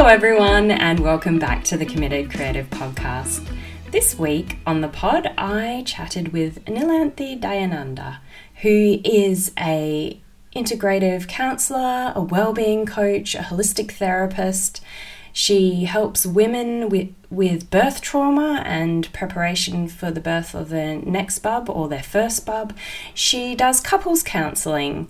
everyone, and welcome back to the Committed Creative Podcast. This week on the pod, I chatted with Nilanthi Dayananda, who is a integrative counsellor, a wellbeing coach, a holistic therapist. She helps women with birth trauma and preparation for the birth of their next bub or their first bub. She does couples counselling.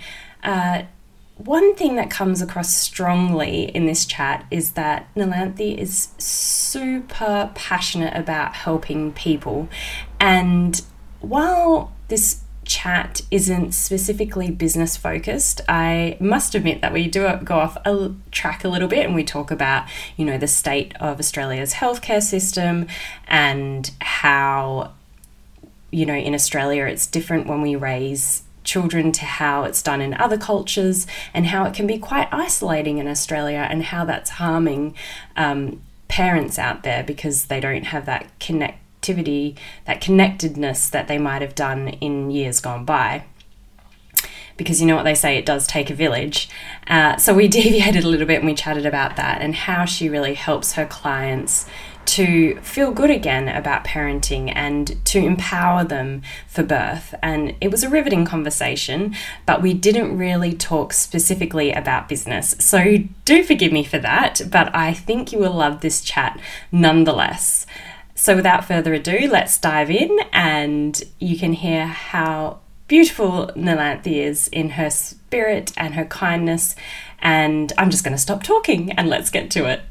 One thing that comes across strongly in this chat is that Nilanthi is super passionate about helping people. And while this chat isn't specifically business focused, I must admit that we do go off a track a little bit and we talk about, the state of Australia's healthcare system and how, in Australia it's different when we raise children to how it's done in other cultures, and how it can be quite isolating in Australia, and how that's harming parents out there because they don't have that connectivity, that connectedness that they might have done in years gone by. Because you know what they say, it does take a village. So we deviated a little bit and we chatted about that and how she really helps her clients to feel good again about parenting and to empower them for birth. And it was a riveting conversation, but we didn't really talk specifically about business. So do forgive me for that, but I think you will love this chat nonetheless. So without further ado, let's dive in and you can hear how beautiful Nilanthi is in her spirit and her kindness. And I'm just going to stop talking and let's get to it.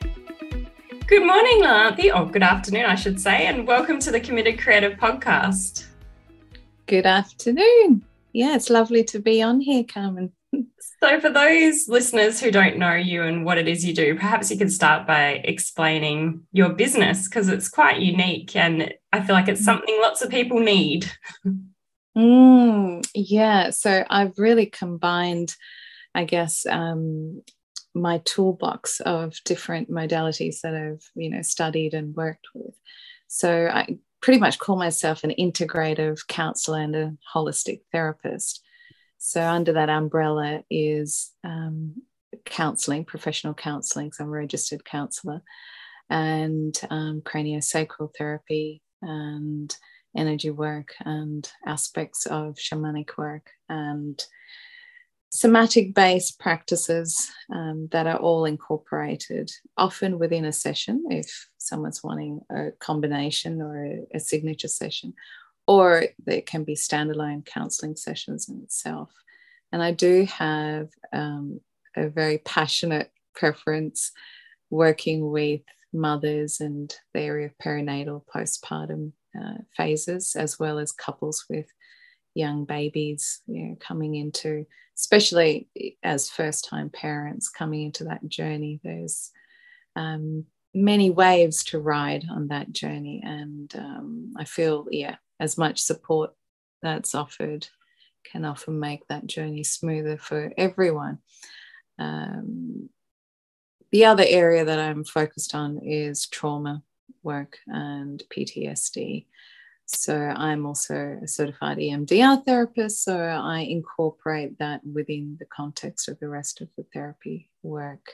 Good morning, Nilanthi, or good afternoon, I should say, and welcome to the Committed Creative Podcast. Good afternoon. Yeah, it's lovely to be on here, Carmen. So for those listeners who don't know you and what it is you do, perhaps you could start by explaining your business, because it's quite unique and I feel like it's something lots of people need. Yeah, so I've really combined, I guess, my toolbox of different modalities that I've, studied and worked with. So I pretty much call myself an integrative counsellor and a holistic therapist. So under that umbrella is counselling, professional counselling, so I'm a registered counsellor, and craniosacral therapy and energy work and aspects of shamanic work and somatic-based practices that are all incorporated, often within a session if someone's wanting a combination or a signature session, or there can be standalone counselling sessions in itself. And I do have a very passionate preference working with mothers and the area of perinatal, postpartum phases, as well as couples with young babies, coming into, especially as first-time parents coming into that journey. There's many waves to ride on that journey, and I feel, as much support that's offered can often make that journey smoother for everyone. The other area that I'm focused on is trauma work and PTSD. So I'm also a certified EMDR therapist, so I incorporate that within the context of the rest of the therapy work.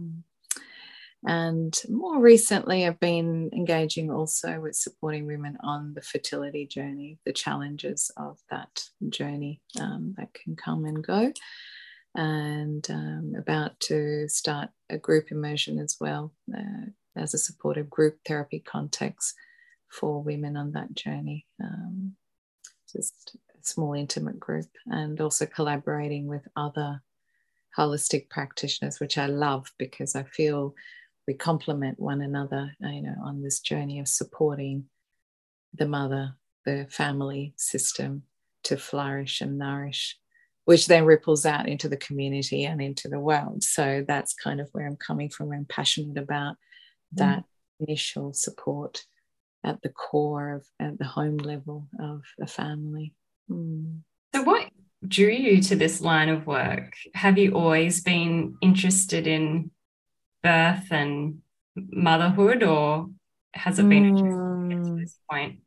And more recently, I've been engaging also with supporting women on the fertility journey, the challenges of that journey that can come and go. And about to start a group immersion as well as a supportive group therapy context for women on that journey. Just a small intimate group, and also collaborating with other holistic practitioners, which I love because I feel we complement one another, on this journey of supporting the mother, the family system to flourish and nourish, which then ripples out into the community and into the world. So that's kind of where I'm coming from. I'm passionate about that initial support at the core at the home level of a family. So what drew you to this line of work? Have you always been interested in birth and motherhood, or has it been interesting to get to this point?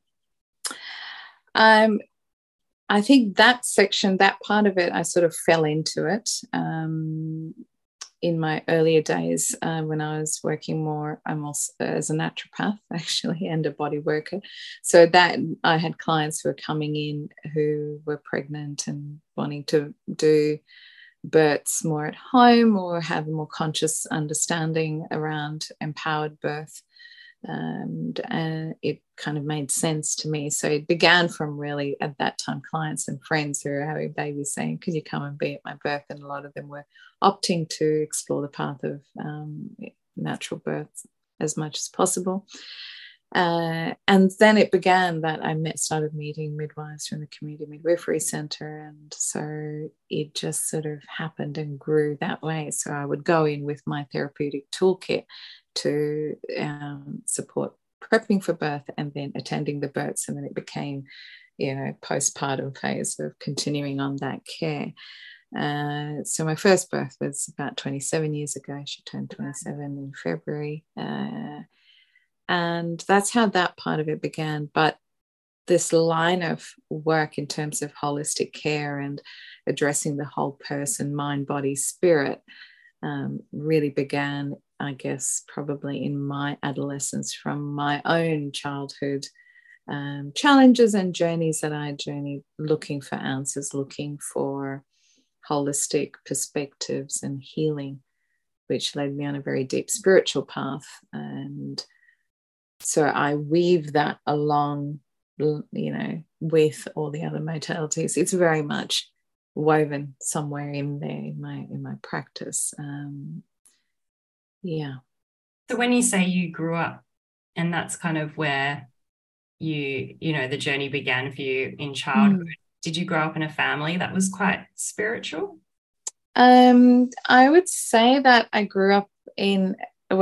I think that section, that part of it, I sort of fell into it. in my earlier days, when I was working more, I'm also as a naturopath actually, and a body worker. So that I had clients who were coming in who were pregnant and wanting to do births more at home or have a more conscious understanding around empowered birth. And it kind of made sense to me. So it began from really, at that time, clients and friends who were having babies saying, could you come and be at my birth? And a lot of them were opting to explore the path of natural birth as much as possible. And then it began that I started meeting midwives from the Community Midwifery Centre. And so it just sort of happened and grew that way. So I would go in with my therapeutic toolkit to support prepping for birth and then attending the births. And then it became, postpartum phase of continuing on that care. So my first birth was about 27 years ago. She turned 27 in February. And that's how that part of it began. But this line of work in terms of holistic care and addressing the whole person, mind, body, spirit, really began, I guess, probably in my adolescence from my own childhood challenges and journeys that I journeyed, looking for answers, looking for holistic perspectives and healing, which led me on a very deep spiritual path. And so I weave that along, with all the other modalities. It's very much woven somewhere in there in my practice. So when you say you grew up, and that's kind of where the journey began for you in childhood, did you grow up in a family that was quite spiritual? I would say that I grew up in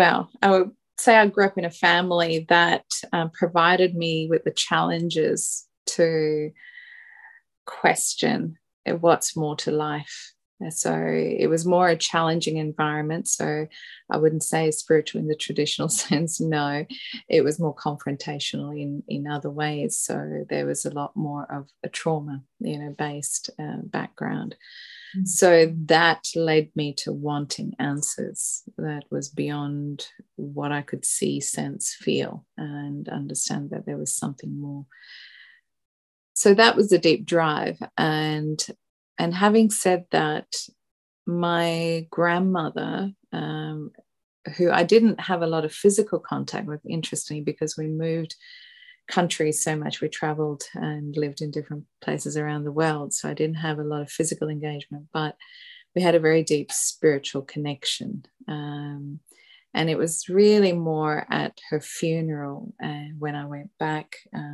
a family that provided me with the challenges to question what's more to life. So it was more a challenging environment. So I wouldn't say spiritual in the traditional sense. No, it was more confrontational in other ways. So there was a lot more of a trauma, based background. Mm-hmm. So that led me to wanting answers that was beyond what I could see, sense, feel, and understand that there was something more. So that was a deep drive. And having said that, my grandmother, who I didn't have a lot of physical contact with, interestingly, because we moved countries so much, we traveled and lived in different places around the world. So I didn't have a lot of physical engagement, but we had a very deep spiritual connection. And it was really more at her funeral when I went back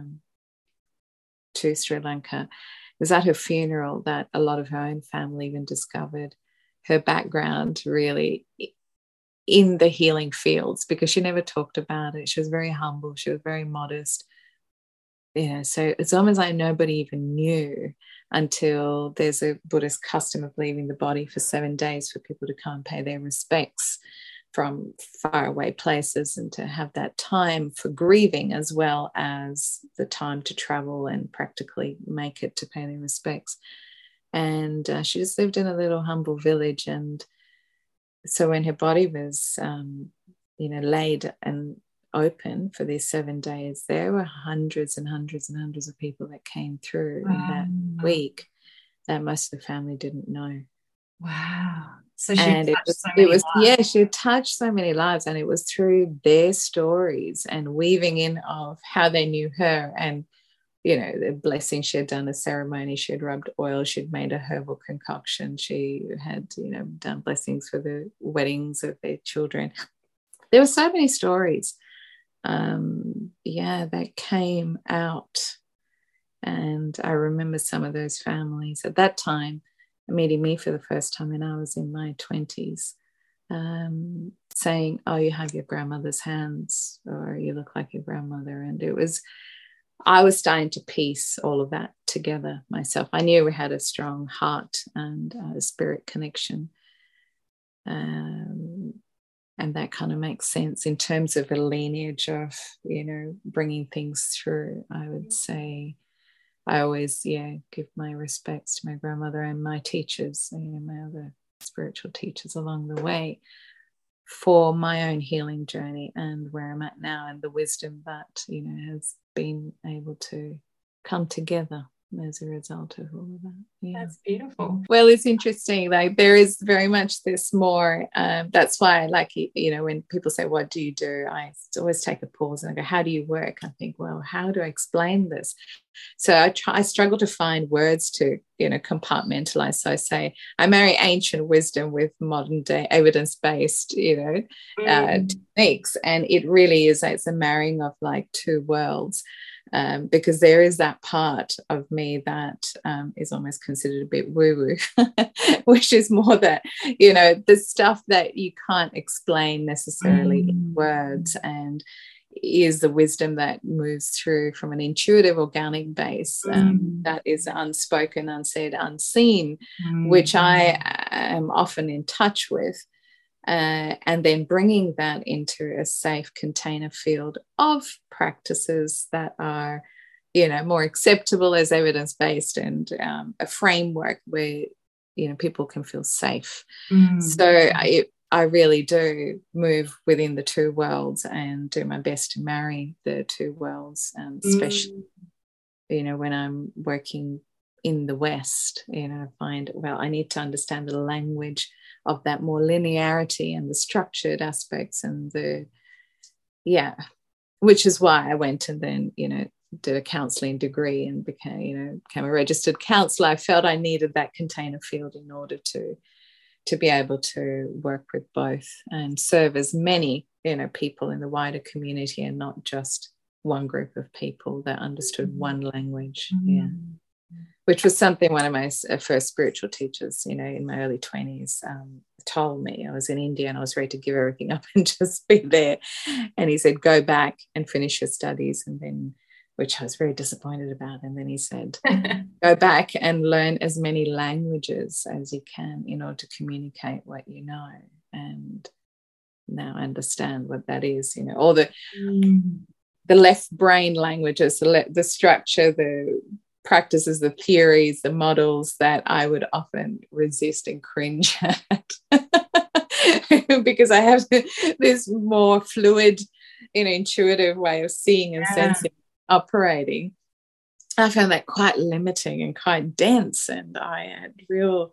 to Sri Lanka. It was at her funeral that a lot of her own family even discovered her background really in the healing fields, because she never talked about it. She was very humble. She was very modest. So it's almost like nobody even knew until there's a Buddhist custom of leaving the body for 7 days for people to come and pay their respects from faraway places, and to have that time for grieving as well as the time to travel and practically make it to pay their respects. And she just lived in a little humble village. And so when her body was, laid and open for these 7 days, there were hundreds and hundreds and hundreds of people that came through in that week that most of the family didn't know. Wow. So she touched so many lives. Yeah, she touched so many lives, and it was through their stories and weaving in of how they knew her, and the blessing she had done, a ceremony, she had rubbed oil, she'd made a herbal concoction, she had done blessings for the weddings of their children. There were so many stories that came out. And I remember some of those families at that time meeting me for the first time when I was in my 20s, saying, oh, you have your grandmother's hands, or you look like your grandmother. And I was starting to piece all of that together myself. I knew we had a strong heart and a spirit connection. And that kind of makes sense in terms of a lineage of, bringing things through. I would say I always, give my respects to my grandmother and my teachers, my other spiritual teachers along the way for my own healing journey and where I'm at now, and the wisdom that, you know, has been able to come together as a result of all of that. Yeah, that's beautiful. Well, it's interesting. Like, there is very much this more. That's why I like, you know, when people say, "What do you do?" I always take a pause and I go, "How do you work?" I think, well, how do I explain this? So I struggle to find words to, you know, compartmentalize. So I say I marry ancient wisdom with modern day evidence-based, you know, techniques, and it really is. It's a marrying of like two worlds. Because there is that part of me that is almost considered a bit woo-woo, which is more that, you know, the stuff that you can't explain necessarily in words, and is the wisdom that moves through from an intuitive, organic base that is unspoken, unsaid, unseen, which I am often in touch with. And then bringing that into a safe container field of practices that are, you know, more acceptable as evidence-based, and a framework where, you know, people can feel safe. So I really do move within the two worlds and do my best to marry the two worlds, especially, you know, when I'm working in the West, you know, I find, well, I need to understand the language of that more linearity and the structured aspects, and which is why I went and then, you know, did a counselling degree and became a registered counsellor. I felt I needed that container field in order to be able to work with both and serve as many, you know, people in the wider community, and not just one group of people that understood one language. Yeah. Which was something one of my first spiritual teachers, you know, in my early 20s told me. I was in India and I was ready to give everything up and just be there. And he said, "Go back and finish your studies." And then, which I was very disappointed about. And then he said, "Go back and learn as many languages as you can in order to communicate what you know." And now I understand what that is, you know, all the left brain languages, the structure, the practices, the theories, the models that I would often resist and cringe at because I have this more fluid, you know, intuitive way of seeing and sensing, operating. I found that quite limiting and quite dense, and I had real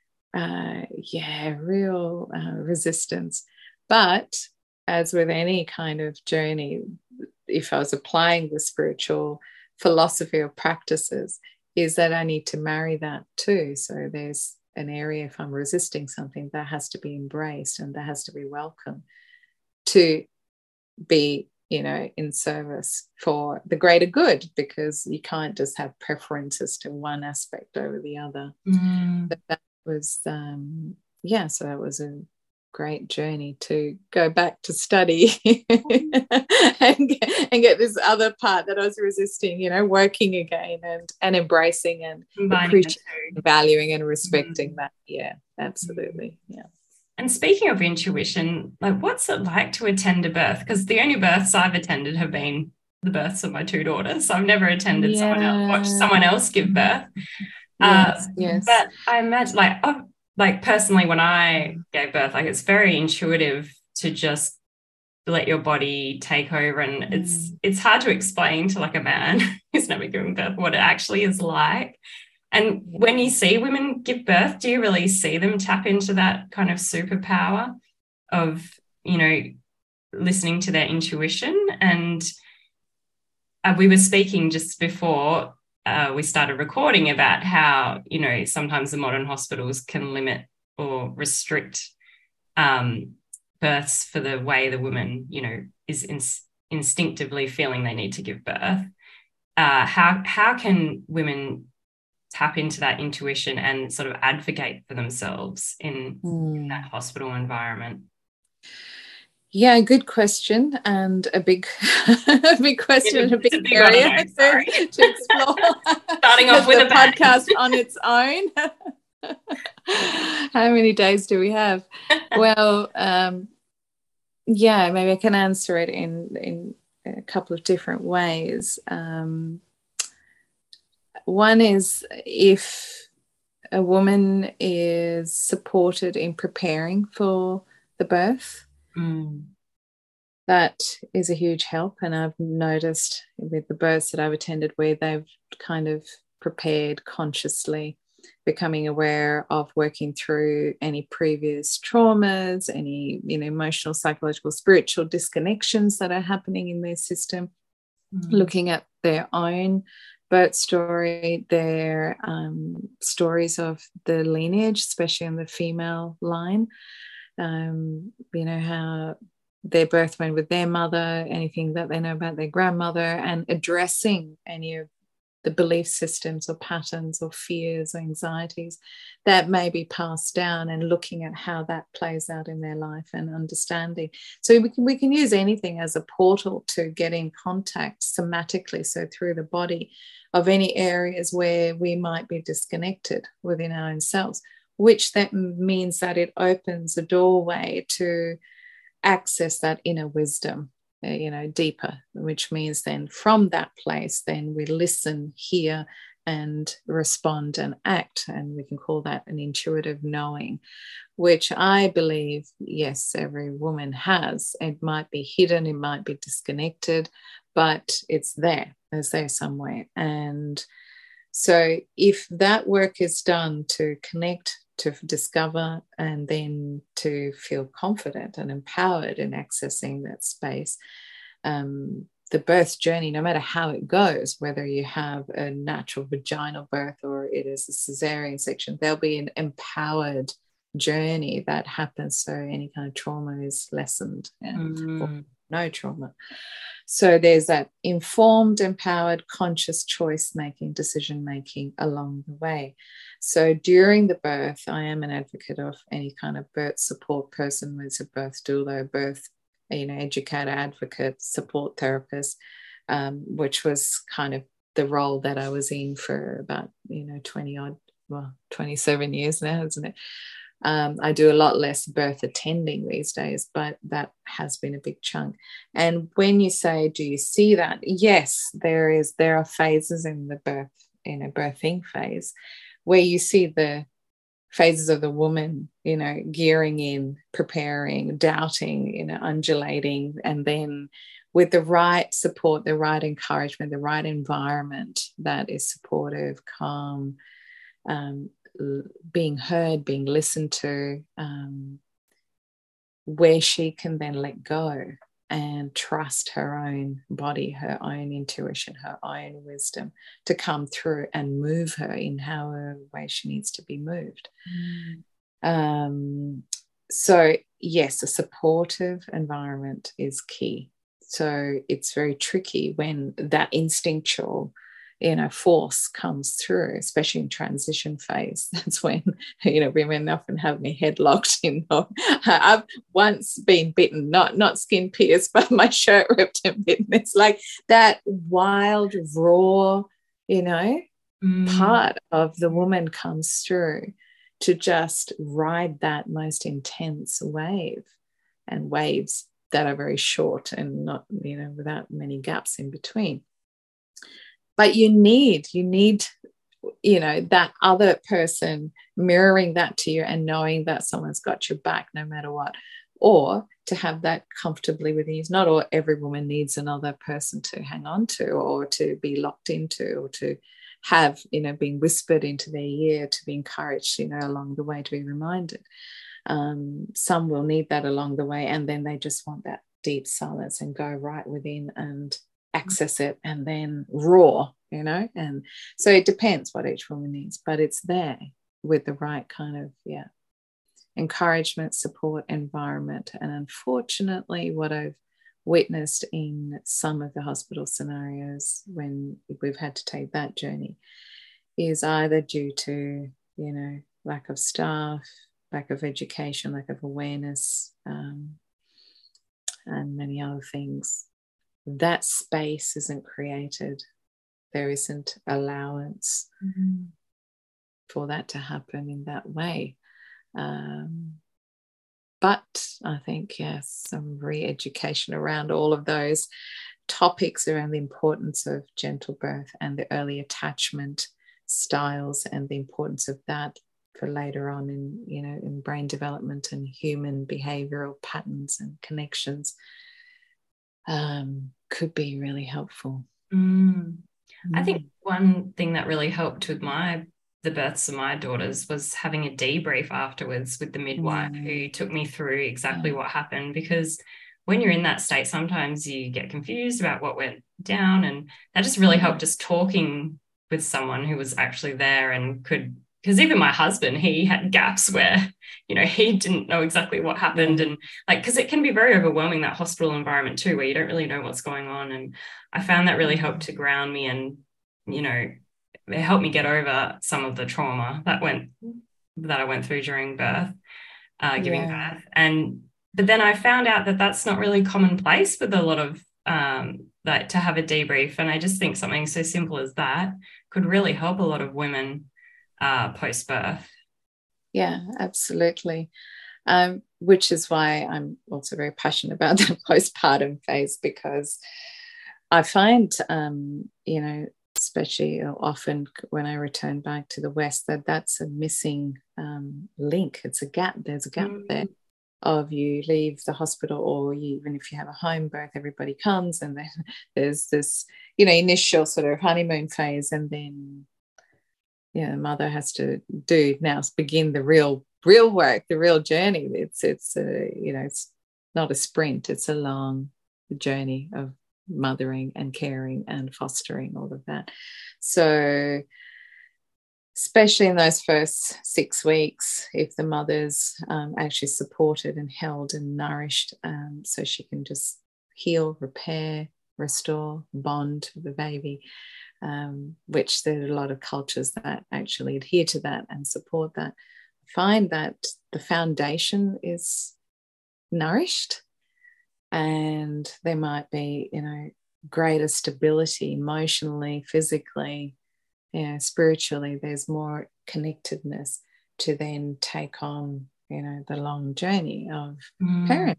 resistance. But as with any kind of journey, if I was applying the spiritual philosophy or practices, is that I need to marry that too. So there's an area, if I'm resisting something, that has to be embraced and that has to be welcome to be, you know, in service for the greater good, because you can't just have preferences to one aspect over the other. But that was so that was a great journey to go back to study and get this other part that I was resisting, you know, working again and embracing and appreciating, valuing and respecting that. Yeah, absolutely. Yeah. And speaking of intuition, like, what's it like to attend a birth? Because the only births I've attended have been the births of my two daughters. So I've never attended watched someone else give birth. Yes. But I imagine, like personally, when I gave birth, like, it's very intuitive to just let your body take over, and it's hard to explain to like a man who's never given birth what it actually is like. And when you see women give birth, do you really see them tap into that kind of superpower of, you know, listening to their intuition? And we were speaking just before we started recording about how, you know, sometimes the modern hospitals can limit or restrict births for the way the woman, you know, is instinctively feeling they need to give birth. How can women tap into that intuition and sort of advocate for themselves in that hospital environment? Yeah, good question, and a big question, a big area to explore. Starting off with a podcast on its own. How many days do we have? Well, maybe I can answer it in a couple of different ways. One is, if a woman is supported in preparing for the birth, that is a huge help. And I've noticed with the births that I've attended where they've kind of prepared consciously, becoming aware of working through any previous traumas, any emotional, psychological, spiritual disconnections that are happening in their system, looking at their own birth story, their stories of the lineage, especially in the female line, how their birth went with their mother, anything that they know about their grandmother, and addressing any of the belief systems or patterns or fears or anxieties that may be passed down, and looking at how that plays out in their life and understanding. So we can use anything as a portal to get in contact somatically, so through the body, of any areas where we might be disconnected within our own selves, which that means that it opens a doorway to access that inner wisdom, deeper, which means then from that place, then we listen, hear, and respond and act. And we can call that an intuitive knowing, which I believe, yes, every woman has. It might be hidden, it might be disconnected, but it's there somewhere. And so if that work is done to connect, to discover, and then to feel confident and empowered in accessing that space, the birth journey, no matter how it goes, whether you have a natural vaginal birth or it is a cesarean section, there'll be an empowered journey that happens, so any kind of trauma is lessened, or no trauma. So there's that informed, empowered, conscious choice making, decision making along the way. So during the birth, I am an advocate of any kind of birth support person, whether it's a birth doula, birth educator, advocate, support therapist, which was kind of the role that I was in for about 27 years now, isn't it? I do a lot less birth attending these days, but that has been a big chunk. And when you say, do you see that? Yes, there are phases in the birth, in a birthing phase, where you see the phases of the woman, gearing in, preparing, doubting, undulating, and then with the right support, the right encouragement, the right environment that is supportive, calm, being heard, being listened to, where she can then let go and trust her own body, her own intuition, her own wisdom to come through and move her in however way she needs to be moved. So yes, a supportive environment is key. So it's very tricky when that instinctual force comes through, especially in transition phase. That's when women often have me headlocked. I've once been bitten, not skin pierced, but my shirt ripped and bitten. It's like that wild, raw, part of the woman comes through to just ride that most intense wave, and waves that are very short and not without many gaps in between. But you need that other person mirroring that to you and knowing that someone's got your back no matter what, or to have that comfortably with you. Not every woman needs another person to hang on to, or to be locked into, or to have being whispered into their ear, to be encouraged along the way, to be reminded. Some will need that along the way, and then they just want that deep silence and go right within and access it and then roar, and so it depends what each woman needs, but it's there with the right kind of encouragement, support, environment. And unfortunately, what I've witnessed in some of the hospital scenarios when we've had to take that journey is either due to lack of staff, lack of education, lack of awareness, and many other things. That space isn't created. There isn't allowance for that to happen in that way. But I think, yes, some re-education around all of those topics around the importance of gentle birth and the early attachment styles and the importance of that for later on in, you know, in brain development and human behavioral patterns and connections, could be really helpful. I think one thing that really helped with the births of my daughters was having a debrief afterwards with the midwife who took me through exactly what happened, because when you're in that state, sometimes you get confused about what went down, and that just really helped, just talking with someone who was actually there and could, because even my husband, he had gaps where, you know, he didn't know exactly what happened. And like, because it can be very overwhelming, that hospital environment too, where you don't really know what's going on. And I found that really helped to ground me, and, you know, it helped me get over some of the trauma that I went through during birth, giving birth. But then I found out that that's not really commonplace with a lot of like to have a debrief. And I just think something so simple as that could really help a lot of women post-birth. Yeah, absolutely. Which is why I'm also very passionate about the postpartum phase, because I find, you know, especially often when I return back to the West, that's a missing link. It's a gap. There's a gap there of you leave the hospital, or even if you have a home birth, everybody comes, and then there's this, you know, initial sort of honeymoon phase, and then the mother has to begin the real work, the real journey. It's you know, it's not a sprint, it's a long journey of mothering and caring and fostering, all of that. So especially in those first 6 weeks, if the mother's actually supported and held and nourished, so she can just heal, repair, restore, bond with the baby, which there are a lot of cultures that actually adhere to that and support that. Find that the foundation is nourished, and there might be, you know, greater stability emotionally, physically, spiritually. There's more connectedness to then take on, you know, the long journey of parenting,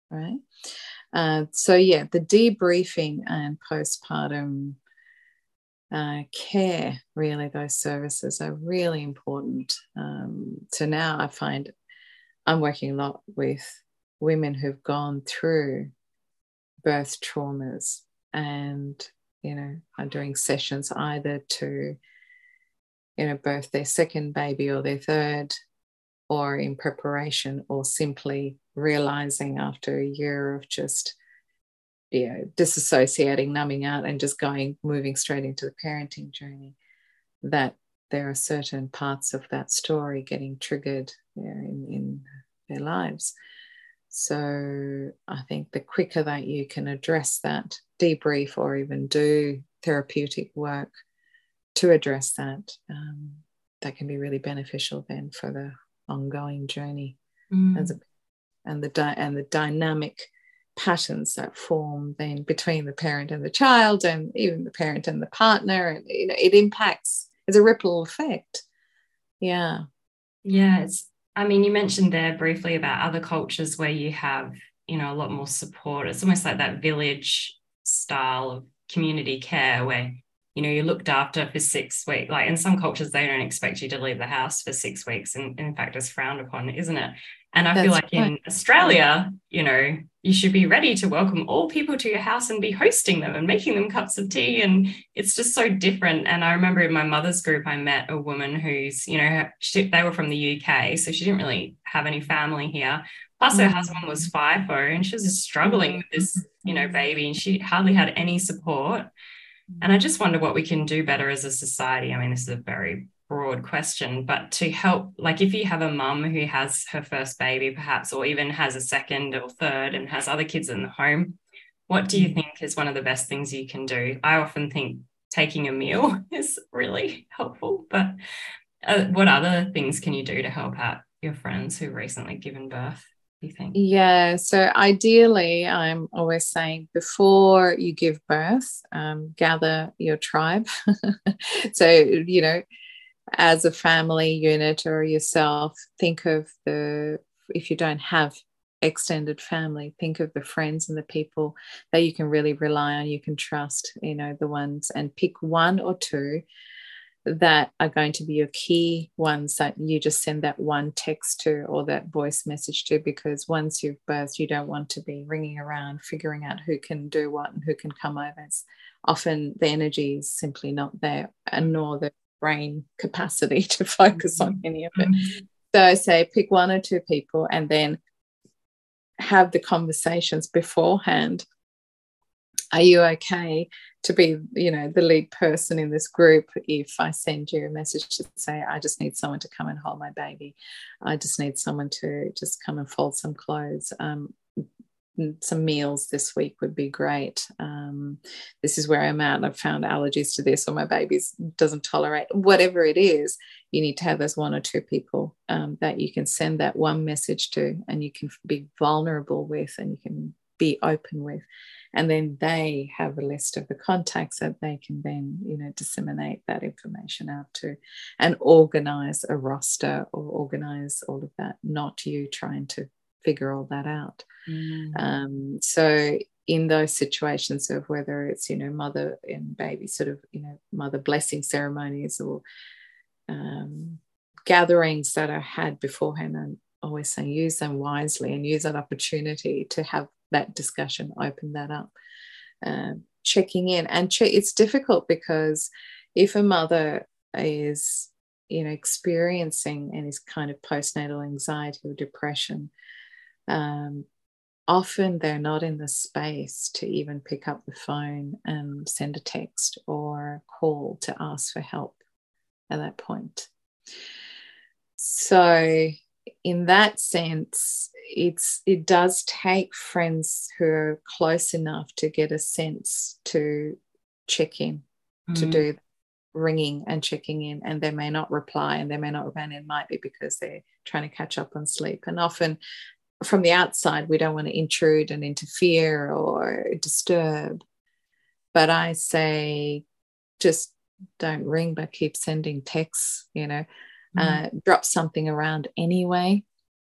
right? So the debriefing and postpartum care, really, those services are really important. So now I find I'm working a lot with women who've gone through birth traumas, and, you know, are doing sessions either to, you know, birth their second baby or their third, or in preparation, or simply realizing after a year of just, you know, disassociating, numbing out, and just moving straight into the parenting journey, that there are certain parts of that story getting triggered, you know, in their lives. So I think the quicker that you can address that, debrief, or even do therapeutic work to address that, that can be really beneficial then for the ongoing journey, and the dynamic patterns that form then between the parent and the child, and even the parent and the partner, and, you know, it impacts. It's a ripple effect. I mean, you mentioned there briefly about other cultures where you have, you know, a lot more support. It's almost like that village style of community care where, you know, you're looked after for 6 weeks. Like in some cultures, they don't expect you to leave the house for 6 weeks. And in fact, it's frowned upon, isn't it? And I feel like in Australia, you know, you should be ready to welcome all people to your house and be hosting them and making them cups of tea. And it's just so different. And I remember in my mother's group, I met a woman who's, you know, they were from the UK, so she didn't really have any family here. Plus her husband was FIFO, and she was just struggling with this, you know, baby, and she hardly had any support. And I just wonder what we can do better as a society. I mean, this is a very broad question, but to help, like if you have a mum who has her first baby perhaps, or even has a second or third and has other kids in the home, what do you think is one of the best things you can do? I often think taking a meal is really helpful, but what other things can you do to help out your friends who've recently given birth, do you think? Yeah, so ideally, I'm always saying before you give birth, gather your tribe. So, you know, as a family unit or yourself, think of if you don't have extended family, think of the friends and the people that you can really rely on, you can trust, you know, the ones, and pick one or two that are going to be your key ones that you just send that one text to or that voice message to, because once you've birthed, you don't want to be ringing around figuring out who can do what and who can come over. It's often the energy is simply not there, and nor the brain capacity to focus on any of it. So say pick one or two people and then have the conversations beforehand. Are you okay to be, the lead person in this group if I send you a message to say, I just need someone to come and hold my baby. I just need someone to just come and fold some clothes. Some meals this week would be great. This is where I'm at. I've found allergies to this, or my baby doesn't tolerate, whatever it is. You need to have those one or two people that you can send that one message to, and you can be vulnerable with, and you can be open with. And then they have a list of the contacts that they can then, disseminate that information out to, and organize a roster or organize all of that, not you trying to figure all that out. So in those situations of whether it's, mother and baby sort of, mother blessing ceremonies or gatherings that are had beforehand, I'm always saying use them wisely and use that opportunity to have that discussion, open that up, checking in. And it's difficult because if a mother is, experiencing any kind of postnatal anxiety or depression, often they're not in the space to even pick up the phone and send a text or call to ask for help at that point. So in that sense, it does take friends who are close enough to get a sense to check in, to do ringing and checking in, and they may not reply, and they may not reply, and it might be because they're trying to catch up on sleep. And often from the outside, we don't want to intrude and interfere or disturb. But I say just don't ring, but keep sending texts, drop something around anyway.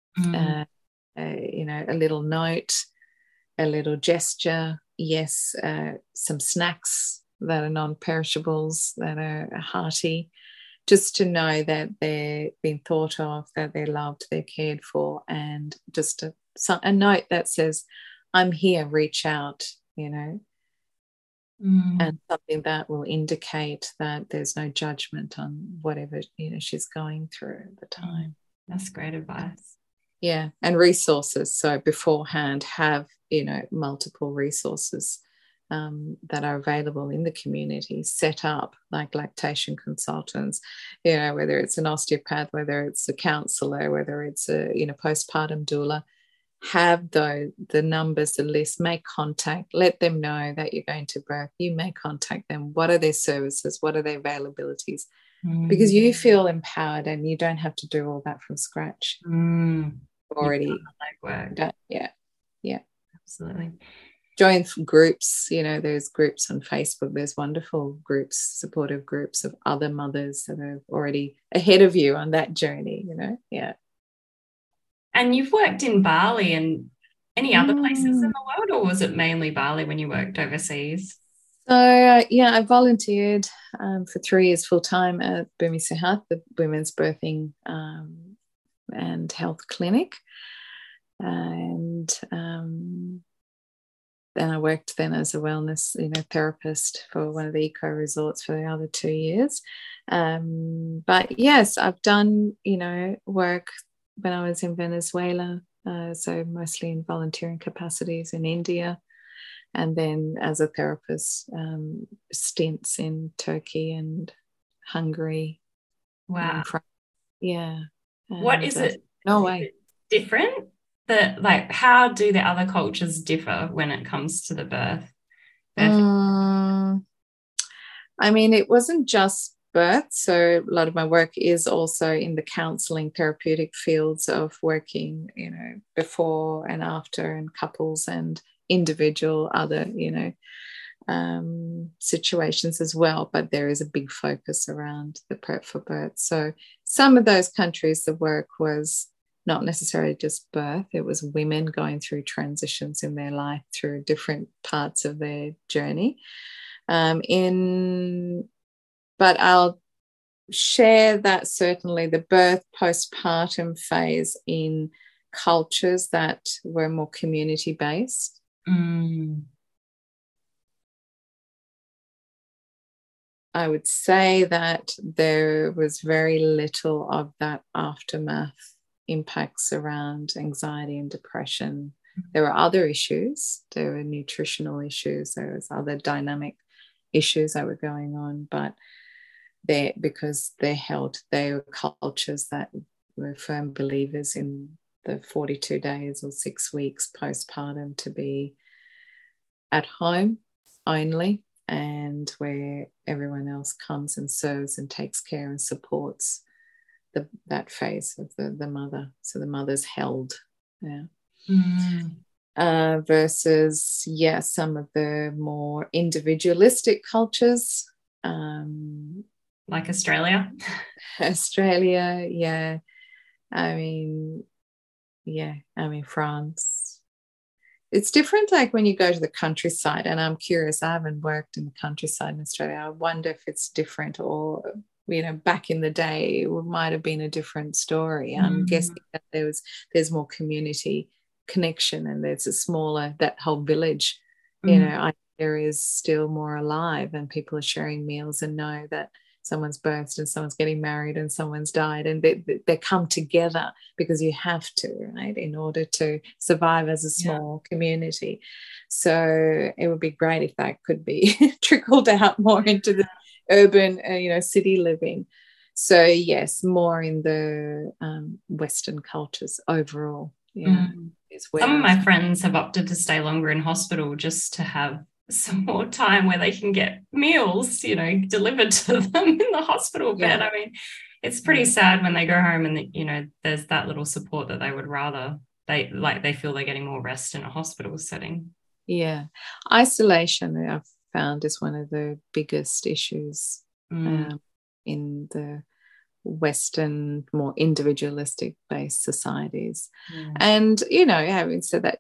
A little note, a little gesture, yes, some snacks that are non-perishables, that are hearty, just to know that they're being thought of, that they're loved, they're cared for, and just a note that says, I'm here, reach out, and something that will indicate that there's no judgment on whatever, she's going through at the time. That's great advice. Yeah, and resources. So beforehand have, multiple resources that are available in the community, set up like lactation consultants, whether it's an osteopath, whether it's a counsellor, whether it's a, postpartum doula. Have the numbers, the list, make contact, let them know that you're going to birth. You may contact them. What are their services? What are their availabilities? Because you feel empowered and you don't have to do all that from scratch. Already work. Yeah. Absolutely. Join groups, there's groups on Facebook. There's wonderful groups, supportive groups of other mothers that are already ahead of you on that journey, Yeah. And you've worked in Bali and any other places in the world, or was it mainly Bali when you worked overseas? So, I volunteered for 3 years full-time at Bumi Sehat, the women's birthing and health clinic. And then I worked then as a wellness, therapist for one of the eco resorts for the other 2 years. But yes, I've done, work when I was in Venezuela, so mostly in volunteering capacities in India, and then as a therapist, stints in Turkey and Hungary. Wow. Yeah. What is it? No way. Different? How do the other cultures differ when it comes to the birth? I mean, it wasn't just birth. So a lot of my work is also in the counseling therapeutic fields of working, before and after, and couples and individual other, situations as well. But there is a big focus around the prep for birth. So some of those countries, the work was not necessarily just birth. It was women going through transitions in their life through different parts of their journey. But I'll share that certainly the birth postpartum phase in cultures that were more community based. I would say that there was very little of that aftermath impacts around anxiety and depression. There were other issues. There were nutritional issues. There was other dynamic issues that were going on, but because they were cultures that were firm believers in the 42 days or 6 weeks postpartum to be at home only, and where everyone else comes and serves and takes care and supports that phase of the mother. So the mother's held. Yeah. Versus, some of the more individualistic cultures. Like Australia? Australia, yeah. France. It's different, like when you go to the countryside, and I'm curious, I haven't worked in the countryside in Australia. I wonder if it's different, or back in the day it might have been a different story. I'm guessing that there's more community connection, and there's a smaller, that whole village idea is still more alive, and people are sharing meals and know that someone's birthed and someone's getting married and someone's died, and they come together because you have to, right, in order to survive as a small community. So it would be great if that could be trickled out more into the urban, city living. So yes, more in the Western cultures overall. Some of my friends have opted to stay longer in hospital just to have some more time where they can get meals, delivered to them in the hospital bed. I mean, it's pretty sad when they go home and, there's that little support that they would rather, they feel they're getting more rest in a hospital setting. Yeah. Isolation, I've found, is one of the biggest issues in the Western, more individualistic based societies. And, having said that,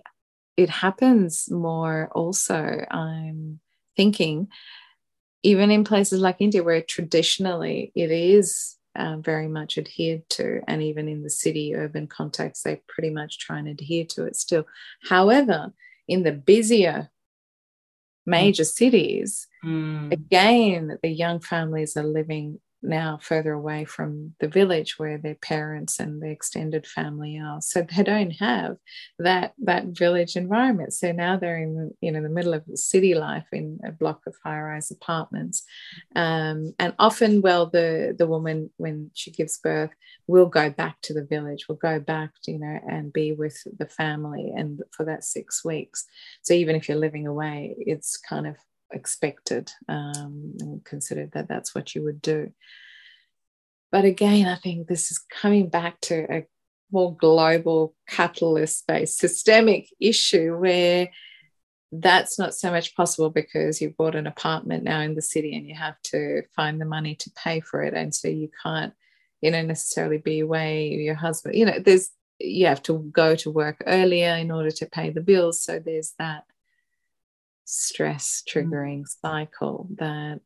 it happens more also, I'm thinking, even in places like India, where traditionally it is very much adhered to, and even in the city urban context, they pretty much try and adhere to it still. However, in the busier major cities, again, the young families are living now further away from the village where their parents and their extended family are, so they don't have that village environment. So now they're in the middle of the city life in a block of high-rise apartments, and often, the woman, when she gives birth, will go back to the village, will go back and be with the family, and for that 6 weeks. So even if you're living away, it's kind of expected and considered that that's what you would do. But again, I think this is coming back to a more global capitalist-based systemic issue where that's not so much possible, because you bought an apartment now in the city and you have to find the money to pay for it, and so you can't necessarily be away. Your husband, you have to go to work earlier in order to pay the bills, so there's that stress triggering cycle that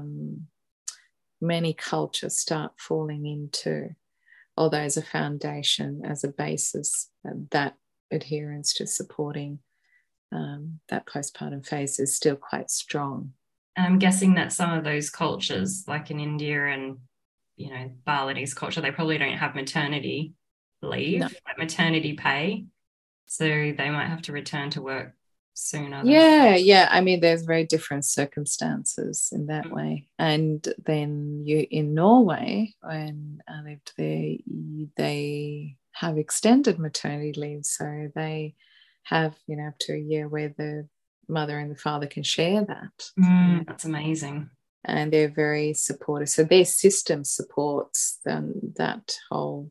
many cultures start falling into, although as a foundation, as a basis, that adherence to supporting that postpartum phase is still quite strong. I'm guessing that some of those cultures, like in India and Balinese culture, they probably don't have maternity leave, like maternity pay, so they might have to return to work sooner. I mean, there's very different circumstances in that way. And then in Norway, when I lived there, they have extended maternity leave, so they have up to a year where the mother and the father can share that. That's amazing. And they're very supportive, so their system supports that whole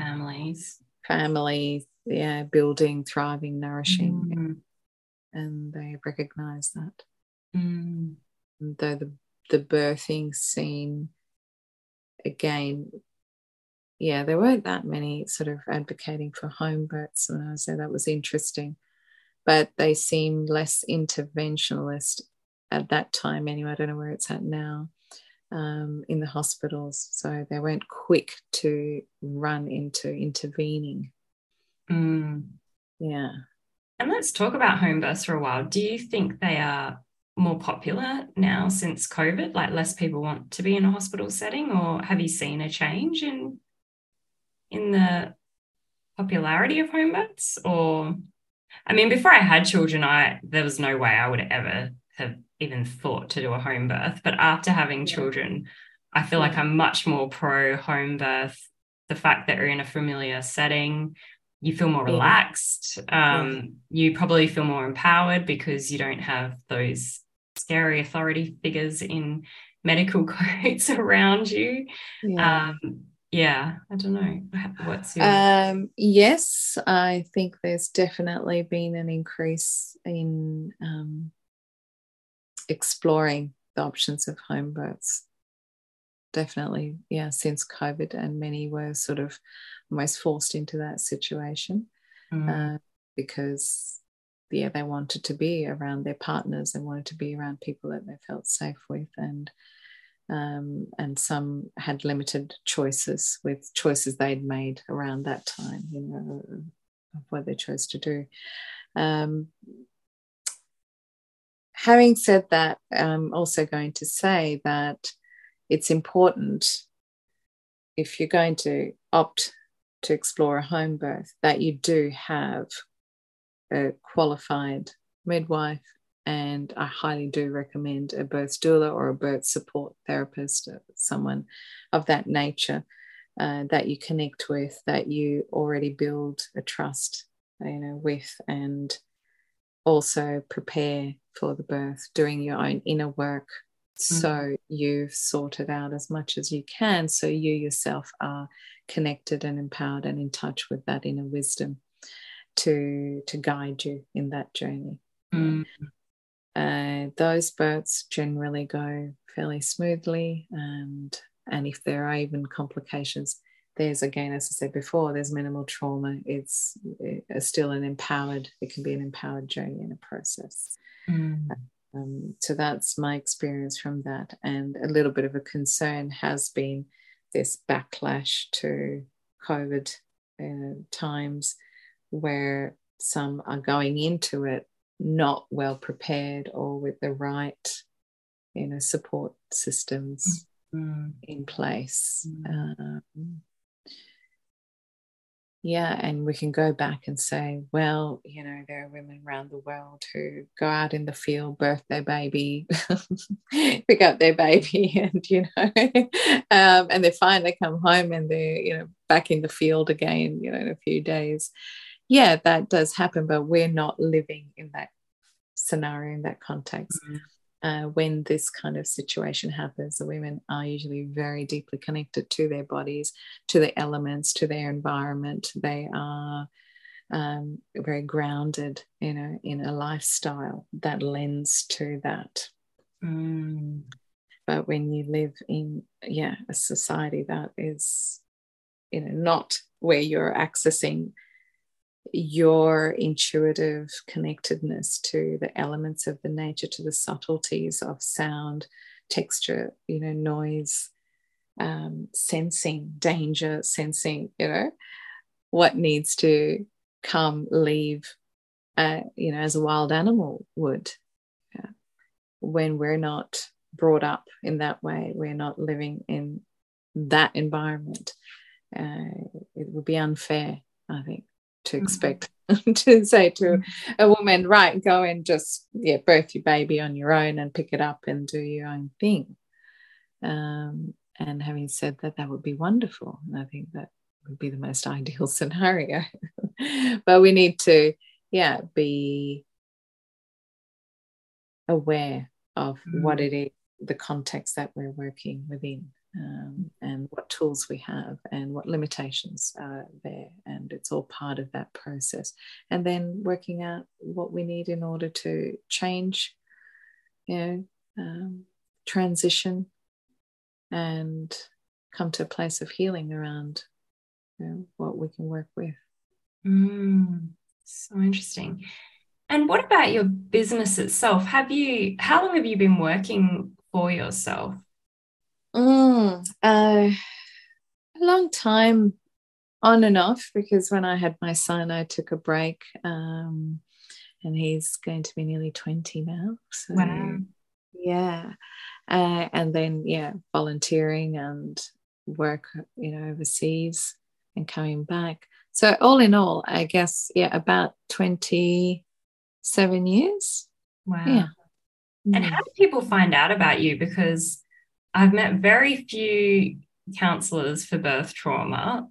family building, thriving, nourishing. And they recognize that. And though the birthing scene, again, there weren't that many sort of advocating for home births when I was there. That was interesting, but they seemed less interventionalist at that time anyway. I don't know where it's at now. in the hospitals. So they weren't quick to run into intervening. Yeah. And let's talk about home births for a while. Do you think they are more popular now since COVID? Like less people want to be in a hospital setting, or have you seen a change in the popularity of home births? Or, I mean, before I had children, there was no way I would ever have even thought to do a home birth. But after having children, I feel like I'm much more pro home birth. The fact that you're in a familiar setting, you feel more relaxed. You probably feel more empowered because you don't have those scary authority figures in medical coats around you. Yeah, I don't know. What's your... Yes, I think there's definitely been an increase in exploring the options of home births. Definitely, yeah, since COVID, and many were sort of almost forced into that situation because, they wanted to be around their partners and wanted to be around people that they felt safe with, and some had limited choices with choices they'd made around that time, of what they chose to do. Having said that, I'm also going to say that it's important, if you're going to opt to explore a home birth, that you do have a qualified midwife, and I highly do recommend a birth doula or a birth support therapist, someone of that nature that you connect with, that you already build a trust, with, and also prepare for the birth, doing your own inner work. So you've sorted out as much as you can, so you yourself are connected and empowered and in touch with that inner wisdom to guide you in that journey. Those births generally go fairly smoothly, and if there are even complications, there's, again, as I said before, there's minimal trauma. It's still it can be an empowered journey and a process. So that's my experience from that. And a little bit of a concern has been this backlash to COVID times, where some are going into it not well prepared or with the right, support systems in place. And we can go back and say, well, there are women around the world who go out in the field, birth their baby, pick up their baby, and and they're fine. They come home and they're back in the field again, in a few days. Yeah, that does happen, but we're not living in that scenario, in that context. When this kind of situation happens, the women are usually very deeply connected to their bodies, to the elements, to their environment. They are very grounded, in a lifestyle that lends to that. But when you live in, a society that is, not where you're accessing your intuitive connectedness to the elements of the nature, to the subtleties of sound, texture, noise, sensing danger, sensing, what needs to come, leave, as a wild animal would. When we're not brought up in that way, we're not living in that environment, it would be unfair, I think, to expect to say to a woman, right, go and just birth your baby on your own and pick it up and do your own thing. And having said that, that would be wonderful, and I think that would be the most ideal scenario. But we need to be aware of what it is, the context that we're working within, and what tools we have and what limitations are there, and it's all part of that process. And then working out what we need in order to change, transition, and come to a place of healing around what we can work with. So interesting. And what about your business itself? How long have you been working for yourself? A long time on and off, because when I had my son, I took a break, and he's going to be nearly 20 now. So, Wow. yeah. And then, volunteering and work, overseas and coming back. So, all in all, I guess, about 27 years. Wow. Yeah. And how do people find out about you? Because I've met very few counselors for birth trauma.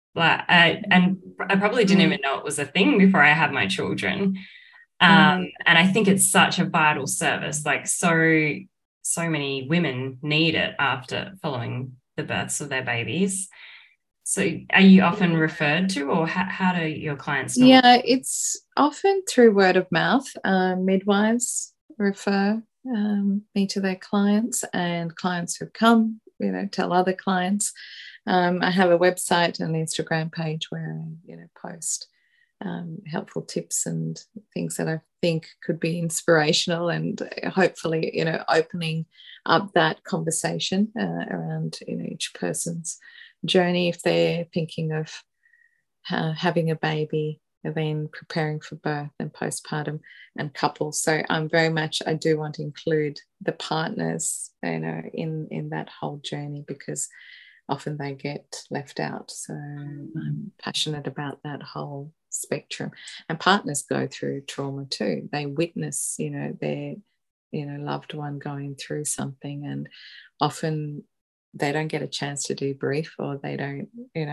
And I probably didn't even know it was a thing before I had my children. And I think it's such a vital service. Like so many women need it after following the births of their babies. So are you often referred to, or how do your clients know? Yeah, it's often through word of mouth. Midwives refer me to their clients, and clients who come, tell other clients. I have a website and an Instagram page where I, post helpful tips and things that I think could be inspirational, and hopefully, opening up that conversation around, each person's journey if they're thinking of having a baby, and then preparing for birth and postpartum, and couples. So I'm very much, I do want to include the partners, in that whole journey, because often they get left out. So I'm passionate about that whole spectrum. And partners go through trauma too. They witness, their, loved one going through something, and often they don't get a chance to debrief, or they don't,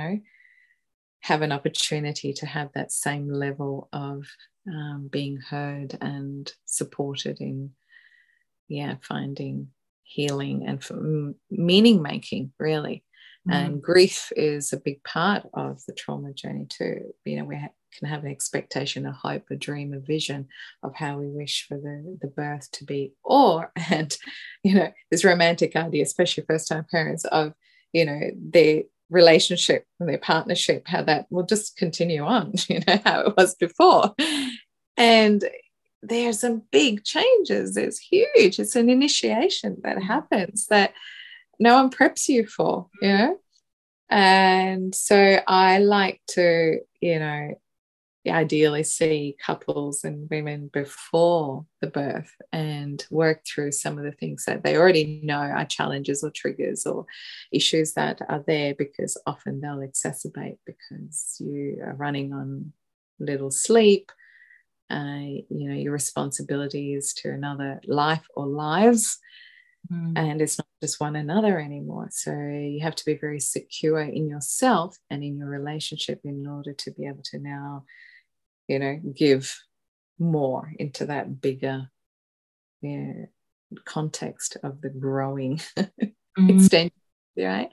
have an opportunity to have that same level of being heard and supported in, finding healing and meaning making, really. And grief is a big part of the trauma journey too. We can have an expectation, a hope, a dream, a vision of how we wish for the birth to be. And this romantic idea, especially first-time parents, of, their relationship and their partnership, how that will just continue on, how it was before. And there's some big changes. It's huge. It's an initiation that happens that no one preps you for, And so I like to, ideally see couples and women before the birth and work through some of the things that they already know are challenges or triggers or issues that are there, because often they'll exacerbate because you are running on little sleep. Your responsibility is to another life or lives. And it's not just one another anymore. So you have to be very secure in yourself and in your relationship in order to be able to now, give more into that bigger context of the growing extension, right?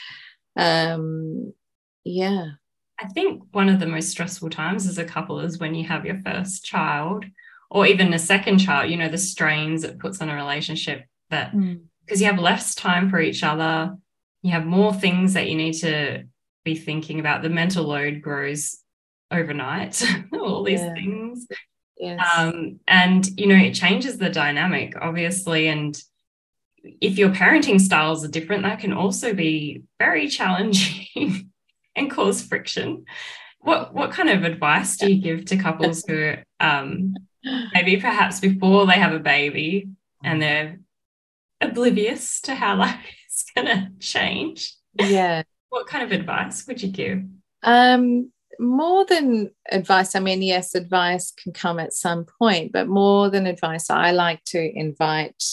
I think one of the most stressful times as a couple is when you have your first child, or even a second child, the strains it puts on a relationship, that because you have less time for each other, you have more things that you need to be thinking about. The mental load grows overnight, all these things. Yes. And, it changes the dynamic, obviously. And if your parenting styles are different, that can also be very challenging and cause friction. What kind of advice do you give to couples who maybe perhaps before they have a baby and they're oblivious to how life is going to change? Yeah. What kind of advice would you give? More than advice, yes, advice can come at some point, but more than advice, I like to invite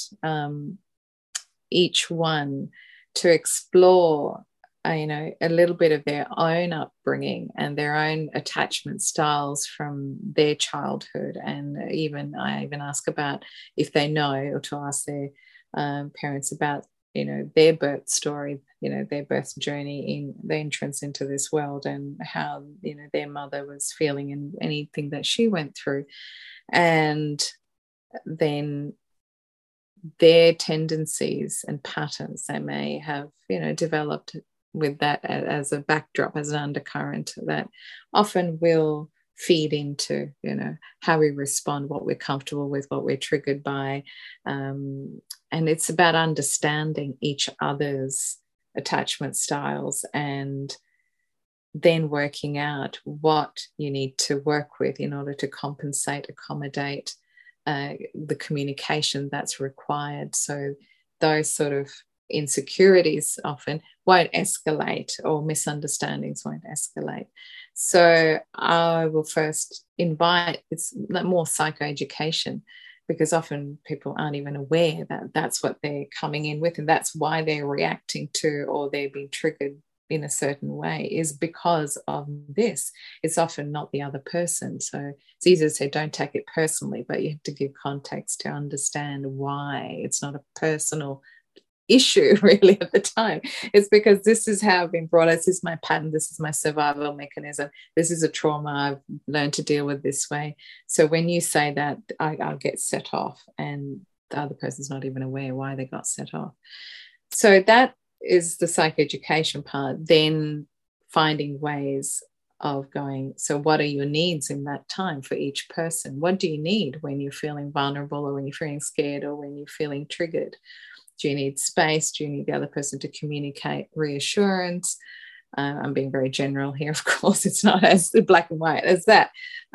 each one to explore, a little bit of their own upbringing and their own attachment styles from their childhood. And I even ask about if they know, or to ask their parents about, their birth story, their birth journey, in the entrance into this world, and how, their mother was feeling and anything that she went through. And then their tendencies and patterns they may have, developed with that as a backdrop, as an undercurrent, that often will feed into, how we respond, what we're comfortable with, what we're triggered by. And it's about understanding each other's attachment styles and then working out what you need to work with in order to compensate, accommodate the communication that's required. So those sort of insecurities often won't escalate, or misunderstandings won't escalate. So I will first invite, it's more psychoeducation, because often people aren't even aware that that's what they're coming in with, and that's why they're reacting to, or they're being triggered in a certain way, is because of this. It's often not the other person. So it's easy to say, don't take it personally, but you have to give context to understand why it's not a personal issue really at the time. It's because this is how I've been brought up. This is my pattern. This is my survival mechanism. This is a trauma I've learned to deal with this way. So when you say that, I'll get set off, and the other person's not even aware why they got set off. So that is the psychoeducation part. Then finding ways of going, so what are your needs in that time for each person? What do you need when you're feeling vulnerable, or when you're feeling scared, or when you're feeling triggered? Do you need space? Do you need the other person to communicate reassurance? I'm being very general here, of course. It's not as black and white as that.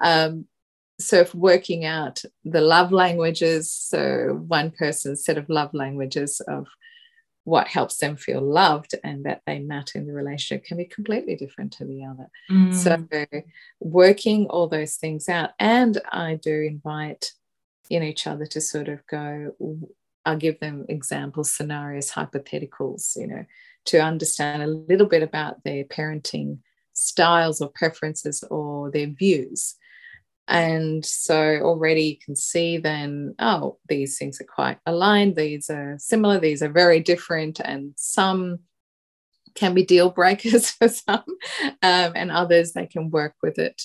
So if working out the love languages, so one person's set of love languages of what helps them feel loved and that they matter in the relationship can be completely different to the other. So working all those things out. And I do invite in each other to sort of go, I'll give them examples, scenarios, hypotheticals, to understand a little bit about their parenting styles or preferences or their views. And so already you can see then, oh, these things are quite aligned. These are similar. These are very different. And some can be deal breakers for some, and others, they can work with it,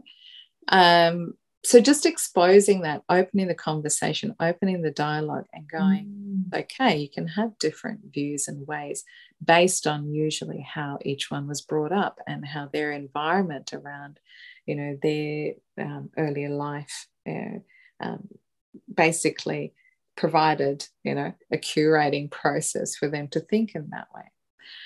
So just exposing that, opening the conversation, opening the dialogue, and going, okay, you can have different views and ways based on usually how each one was brought up and how their environment around, their earlier life basically provided, a curating process for them to think in that way.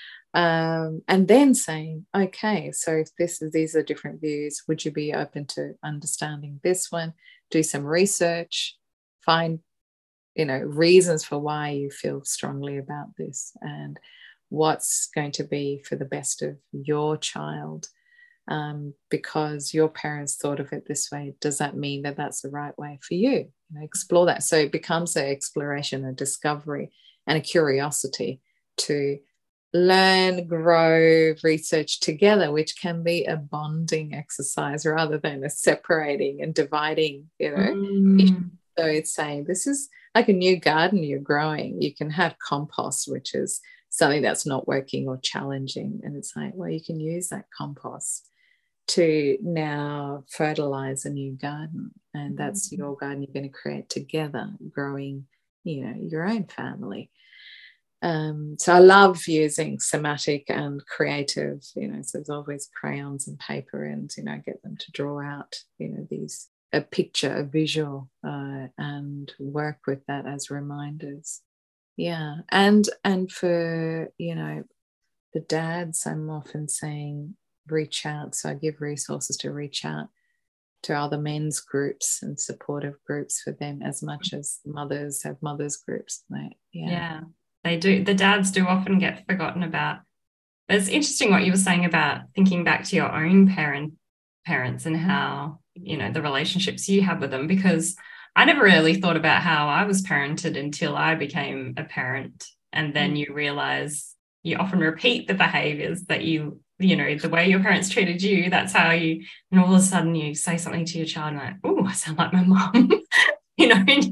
And then saying, okay, so if these are different views, would you be open to understanding this one? Do some research, find, reasons for why you feel strongly about this, and what's going to be for the best of your child. Because your parents thought of it this way, does that mean that that's the right way for you? Explore that. So it becomes an exploration, a discovery, and a curiosity to learn, grow, research together, which can be a bonding exercise rather than a separating and dividing, So it's saying this is like a new garden you're growing. You can have compost, which is something that's not working or challenging. And it's like, well, you can use that compost to now fertilize a new garden. And that's your garden you're going to create together, growing, your own family. So I love using somatic and creative, so there's always crayons and paper, and, I get them to draw out, a picture, a visual, and work with that as reminders. Yeah. And for, the dads, I'm often saying, reach out. So I give resources to reach out to other men's groups and supportive groups for them, as much as mothers have mothers groups. Yeah, they do. The dads do often get forgotten about. But it's interesting what you were saying about thinking back to your own parents and how, the relationships you have with them, because I never really thought about how I was parented until I became a parent. And then you realize you often repeat the behaviors that the way your parents treated you, that's how you, and all of a sudden you say something to your child and like, oh, I sound like my mom, and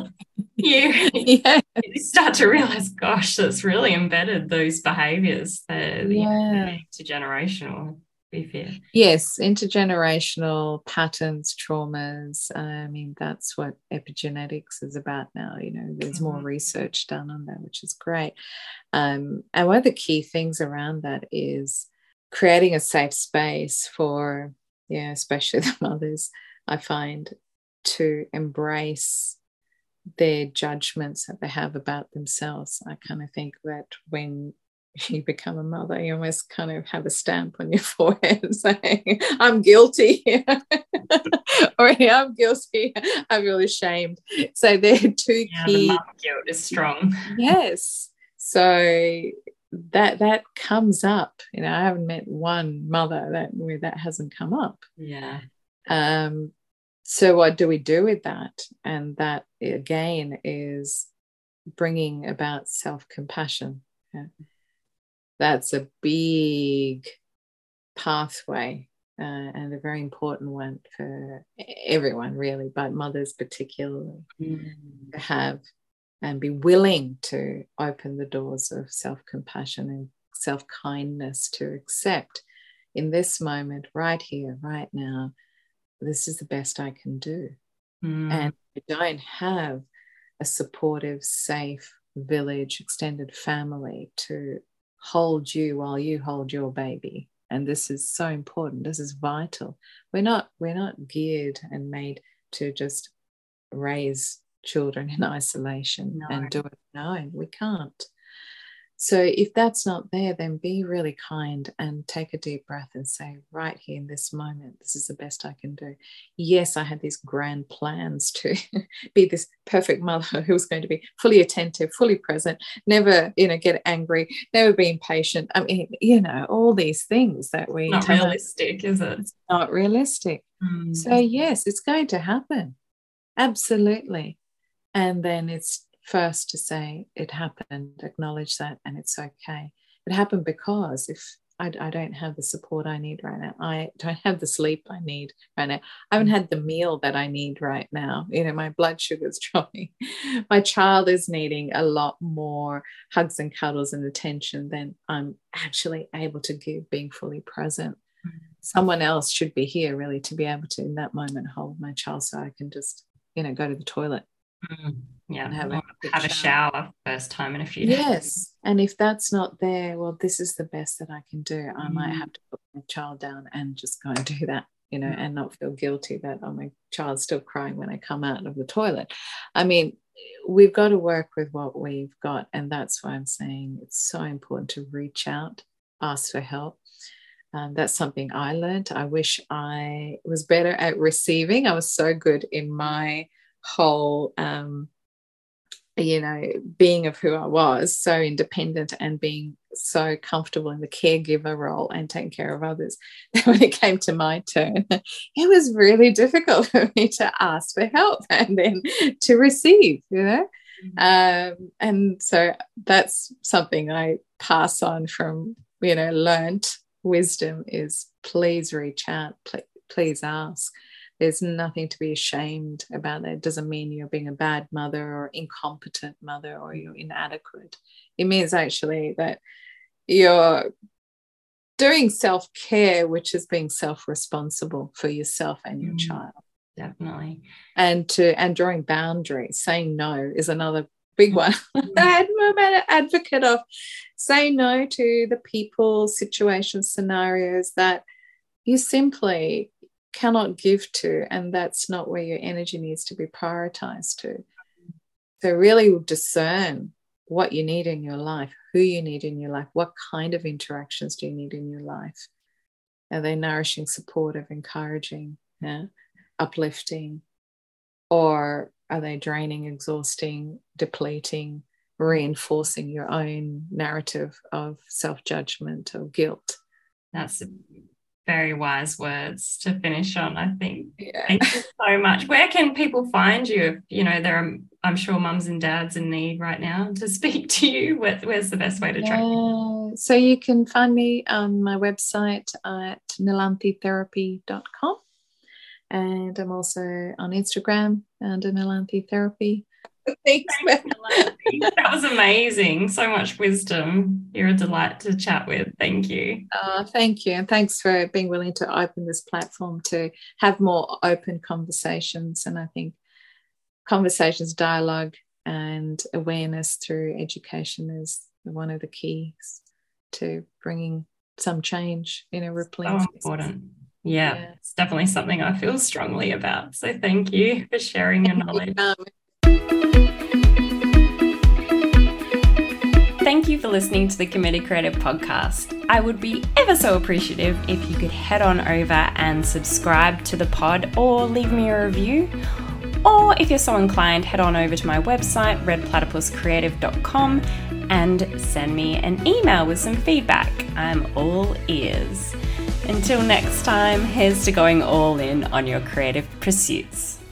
you start to realize, gosh, that's really embedded, those behaviors. Intergenerational. Yes, intergenerational patterns, traumas. I mean, that's what epigenetics is about now. There's more research done on that, which is great. And one of the key things around that is creating a safe space for yeah, especially the mothers, I find, to embrace their judgments that they have about themselves. I kind of think that when you become a mother, you almost kind of have a stamp on your forehead saying, I'm guilty, or I'm guilty, I feel ashamed. So they're two Yeah, the key. mum guilt is strong. Yes. So that comes up. I haven't met one mother where that hasn't come up. Yeah. So what do we do with that? And that again is bringing about self-compassion. Yeah. That's a big pathway and a very important one for everyone, really, but mothers particularly, to have and be willing to open the doors of self-compassion and self-kindness, to accept in this moment, right here, right now, this is the best I can do. And I don't have a supportive, safe village, extended family to hold you while you hold your baby. And this is so important. This is vital. We're not geared and made to just raise children in isolation and do it. No, we can't. So if that's not there, then be really kind and take a deep breath and say, right here in this moment, this is the best I can do. Yes, I had these grand plans to be this perfect mother who was going to be fully attentive, fully present, never, get angry, never be impatient. I mean, all these things that we not realistic, is it? It's not realistic. So yes, it's going to happen. Absolutely. And then it's first to say it happened, acknowledge that, and it's okay. It happened because if I don't have the support I need right now, I don't have the sleep I need right now, I haven't had the meal that I need right now, my blood sugar's dropping, my child is needing a lot more hugs and cuddles and attention than I'm actually able to give, being fully present. Someone else should be here really to be able to in that moment hold my child so I can just go to the toilet. Yeah, and have a shower first time in a few days. Yes. And if that's not there, well, this is the best that I can do. I might have to put my child down and just go and do that, and not feel guilty that, oh, my child's still crying when I come out of the toilet. I mean, we've got to work with what we've got. And that's why I'm saying it's so important to reach out, ask for help. That's something I learned. I wish I was better at receiving. I was so good in my whole being of who I was, so independent and being so comfortable in the caregiver role and taking care of others. When it came to my turn, it was really difficult for me to ask for help and then to receive, and so that's something I pass on from, learnt wisdom is please reach out, please ask. There's nothing to be ashamed about that. It doesn't mean you're being a bad mother or incompetent mother or you're inadequate. It means actually that you're doing self-care, which is being self-responsible for yourself and your child. Definitely. And drawing boundaries. Saying no is another big one. I'm an advocate of saying no to the people, situations, scenarios that you simply cannot give to, and that's not where your energy needs to be prioritized to. So really discern what you need in your life, who you need in your life, what kind of interactions do you need in your life. Are they nourishing, supportive, encouraging, uplifting, or are they draining, exhausting, depleting, reinforcing your own narrative of self-judgment or guilt? That's very wise words to finish on, I think. Yeah. Thank you so much. Where can people find you? There are, I'm sure, mums and dads in need right now to speak to you. Where's the best way to track you? So you can find me on my website at nilantitherapy.com, and I'm also on Instagram under Nilanthi Therapy. Thanks, that was amazing. So much wisdom. You're a delight to chat with. Thank you. Thank you. And thanks for being willing to open this platform to have more open conversations. And I think conversations, dialogue, and awareness through education is one of the keys to bringing some change, rippling. So important. Yeah, it's definitely something I feel strongly about. So thank you for sharing your knowledge. Thank you for listening to the Committed Creative podcast. I would be ever so appreciative if you could head on over and subscribe to the pod or leave me a review. Or if you're so inclined, head on over to my website, redplatypuscreative.com, and send me an email with some feedback. I'm all ears. Until next time, here's to going all in on your creative pursuits.